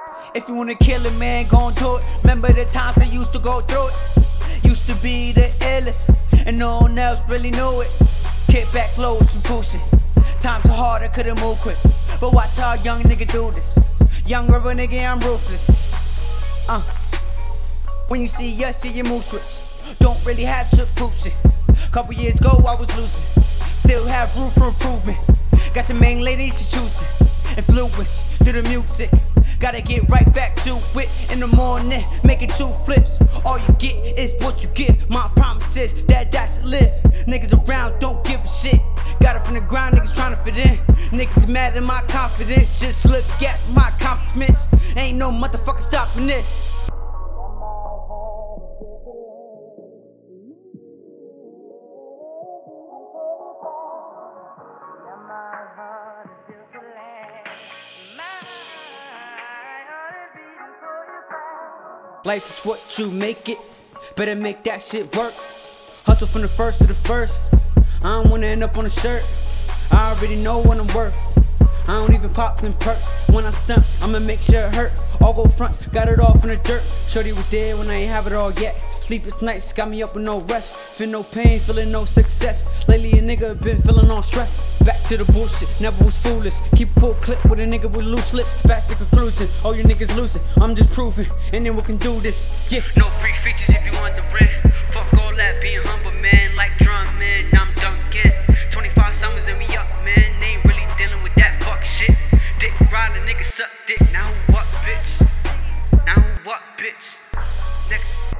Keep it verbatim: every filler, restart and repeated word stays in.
If you wanna kill it, man, gon' do it. Remember the times I used to go through it. Used to be the illest, and no one else really knew it. Kick back low with some pushing. Times are hard, I couldn't move quick. But watch how a young nigga do this. Young rubber nigga, I'm ruthless. Uh. When you see us, see your move switch. Don't really have to prove shit. Couple years ago, I was losing. Still have room for improvement. Got your main lady, she choosing. Influence through the music. Gotta get right back to it in the morning, making two flips. All you get is what you give. My promise is that that's to live. Niggas around don't give a shit. Got it from the ground, niggas trying to fit in. Niggas mad at my confidence. Just look at my accomplishments. Ain't no motherfucker stopping this. Life is what you make it. Better make that shit work. Hustle from the first to the first. I don't wanna end up on a shirt. I already know what I'm worth. I don't even pop them perks. When I stunt, I'ma make sure it hurt. All go fronts, got it all from the dirt. Shorty was there when I ain't have it all yet. Sleepless nights got me up with no rest. Feel no pain, feeling no success. Lately a nigga been feeling all stress. Back to the bullshit, never was foolish. Keep a full clip with a nigga with loose lips. Back to conclusion, all you niggas losing. I'm just proving, and then we can do this. Yeah. No free features if you want the rent. Fuck all that, being humble, man. Like drum, man, I'm Duncan. twenty-five summers and we up, man. Ain't really dealing with that fuck shit. Dick riding, niggas suck dick. Now what, bitch? Now what, bitch? Nigga.